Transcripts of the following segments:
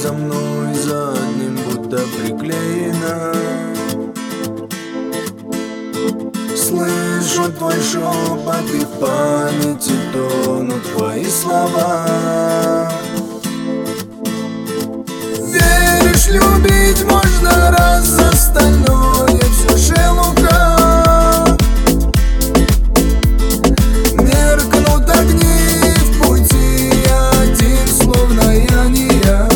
за мной за одним будто приклеена. Слышу твой шепот, и в памяти тонут твои слова. Веришь, любить можно раз, остальное все шелуха. Меркнут огни в пути, я один, словно я не я.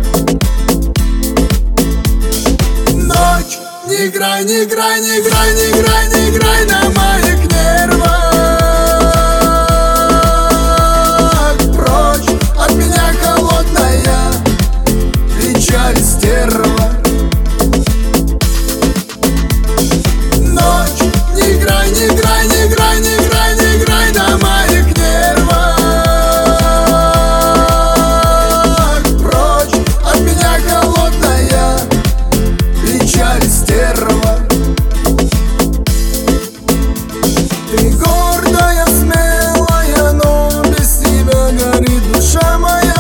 Ночь, не играй, не играй, не играй, не играй, не играй на моих нервах. Прочь от меня, холодная печаль, стерва. Ночь, не играй, не играй, не играй, не играй, не играй на моих нервах. Прочь от меня, холодная печаль, стерва. Ты гордая, смелая, но без тебя горит душа моя.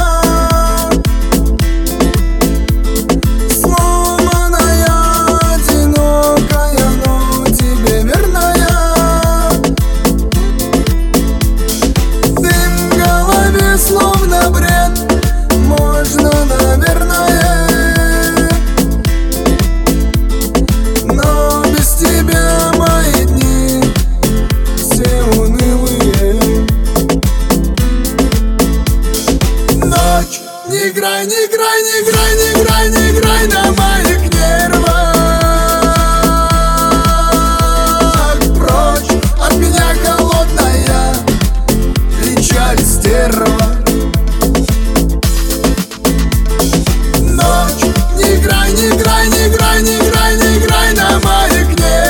Сломанная, одинокая, но тебе верная. Дым в голове, словно бред, можно, наверное, но без тебя мои дни все унылые. Ночь, не играй, не играй, не играй, не играй, не играй на моих нервах. Прочь от меня, холодная печаль, стерва. Ночь, не играй, не играй, не играй, не играй, не играй на моих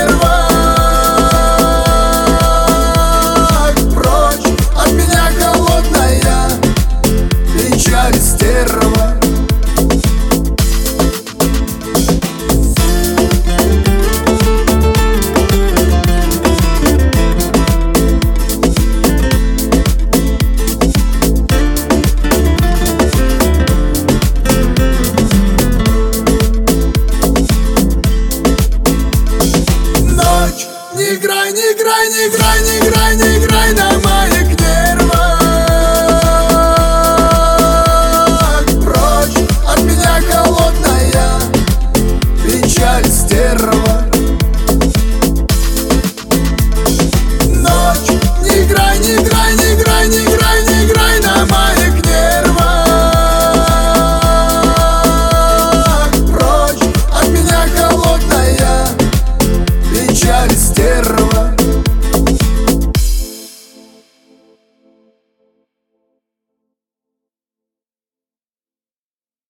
нервах. Прочь от меня, холодная печаль, стерва. Ночь, не играй, не играй, не играй, не играй, не